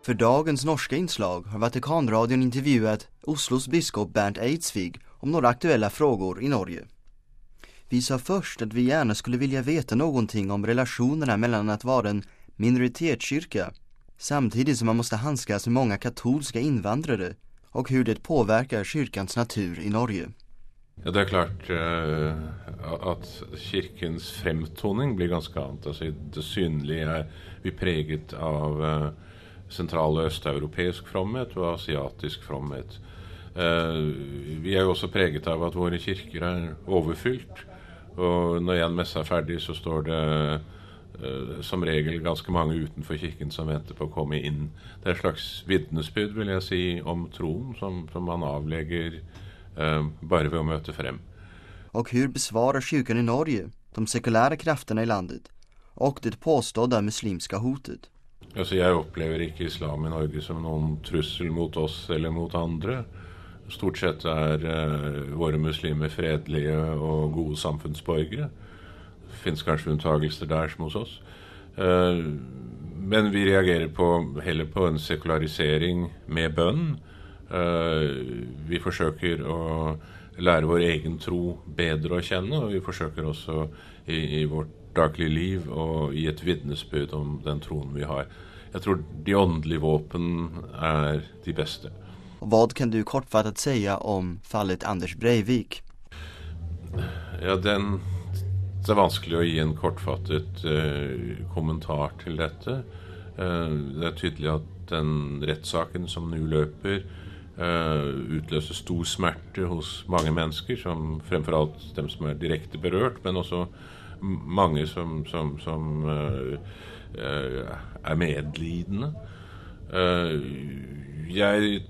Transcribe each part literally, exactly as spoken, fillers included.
För dagens norska inslag har Vatikanradion intervjuat Oslos biskop Bernt Eidsvig om några aktuella frågor i Norge. Vi sa först att vi gärna skulle vilja veta någonting om relationerna mellan att vara en minoritetskyrka samtidigt som man måste handskas med många katolska invandrare och hur det påverkar kyrkans natur i Norge. Ja, det er klart uh, at kirkens fremtoning blir ganske annet. Altså, det synlige er vi preget av uh, sentral- og østeuropeisk fromhet og asiatisk fromhet. Uh, vi er jo også preget av at våre kirker er overfylt, og når en messe er ferdig så står det uh, som regel ganske mange utenfor kirken som venter på å komme inn. Det er et slags vitnesbyrd, vil jeg si, om troen som, som man avlegger Uh, bara ved å møte frem. Och hur besvarar kyrkan i Norge de sekulära krafterna i landet och det påstådda muslimska hotet? Altså, jeg opplever ikke islam i Norge som noen trussel mot oss eller mot andre. Stort sett er uh, våre muslimer fredelige og gode samfunnsborgere. Det finnes kanskje unntagelser der som hos oss. Uh, men vi reagerer på, heller på en sekularisering med bønn. Uh, vi forsøker å lære vår egen tro bedre å kjenne, og vi forsøker også i, i vårt daglige liv og i et vitnesbyrd om den troen vi har. Jeg tror de åndelige våpen er de beste. Och vad kan du kortfattat säga om fallet Anders Breivik? Ja, den, det er vanskelig å gi en kortfattet uh, kommentar til dette. Uh, det er tydelig at den rettssaken som nå løper Uh, utløser stor smerte hos mange mennesker, som fremfor alt dem som er direkte berørt, men også mange som, som, som uh, uh, er medlidende. Uh, jeg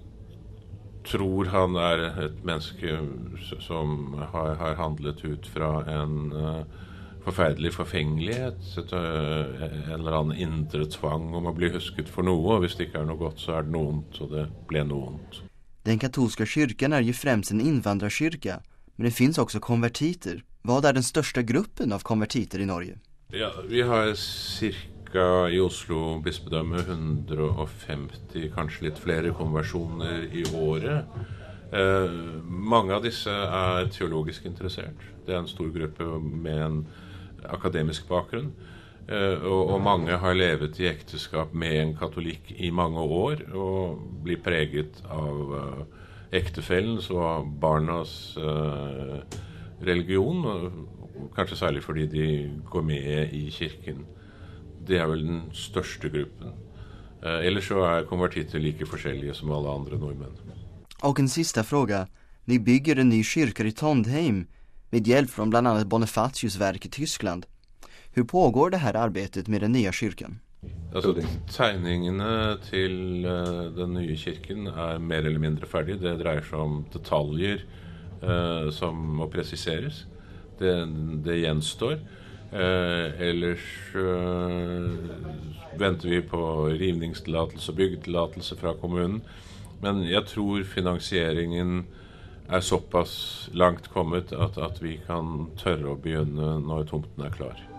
tror han er et menneske som har, har handlet ut fra en uh, forferdelig forfengelighet, et, uh, en eller annen indre tvang om å bli husket for noe, og hvis det ikke er noe godt så er det noe ondt, og det ble noe ondt. Den katolska kyrkan är ju främst en invandrarkyrka, men det finns också konvertiter. Vad är den största gruppen av konvertiter i Norge? Ja, vi har cirka i Oslo bispedømme hundreogfemti, kanskje litt flere konversjoner i året. Eh, mange av disse er teologisk interessert. Det er en stor gruppe med en akademisk bakgrunn. Uh, og, og mange har levet i ekteskap med en katolikk i mange år og blir preget av uh, ektefellens og barnas uh, religion, og kanskje særlig fordi de går med i kirken. Det er vel den største gruppen. Uh, ellers så er konvertitter like forskjellige som alle andre nordmenn. Och en sista fråga. Ni bygger en ny kyrka i Trondheim med hjälp från bland annat Bonifatiusverk i Tyskland. Hur pågår det här arbetet med den nya kyrkan? Altså, tegningene til uh, den nye kirken er mer eller mindre ferdig. Det dreier seg om detaljer uh, som må presiseres. Det, det gjenstår. Uh, ellers uh, venter vi på rivningstillatelse og byggetillatelse fra kommunen. Men jeg tror finansieringen er såpass langt kommet at, at vi kan tørre å begynne når tomten er klar.